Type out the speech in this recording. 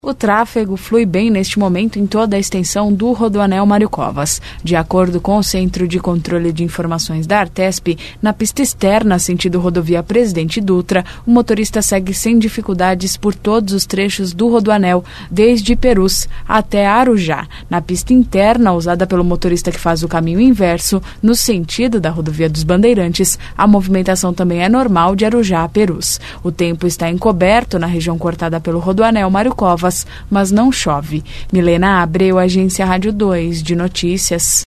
O tráfego flui bem neste momento em toda a extensão do Rodoanel Mário Covas. De acordo com o Centro de Controle de Informações da Artesp, na pista externa, sentido rodovia Presidente Dutra, o motorista segue sem dificuldades por todos os trechos do Rodoanel, desde Perus até Arujá. Na pista interna, usada pelo motorista que faz o caminho inverso, no sentido da rodovia dos Bandeirantes, a movimentação também é normal de Arujá a Perus. O tempo está encoberto na região cortada pelo Rodoanel Mário Covas, mas não chove. Milena Abreu, Agência Rádio 2 de Notícias.